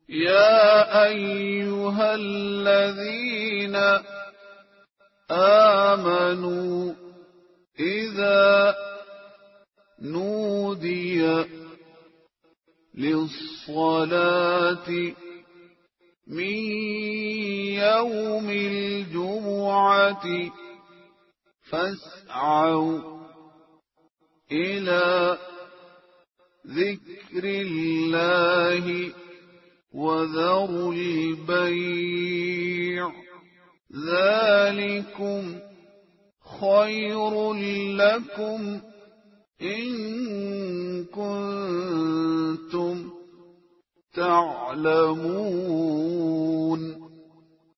يا أيها الذين آمنوا إذا نودي للصلاة من يوم الجمعة فاسعوا إلى ذكر الله وذروا البيع ذلكم خير لكم إن كنتم تعلمون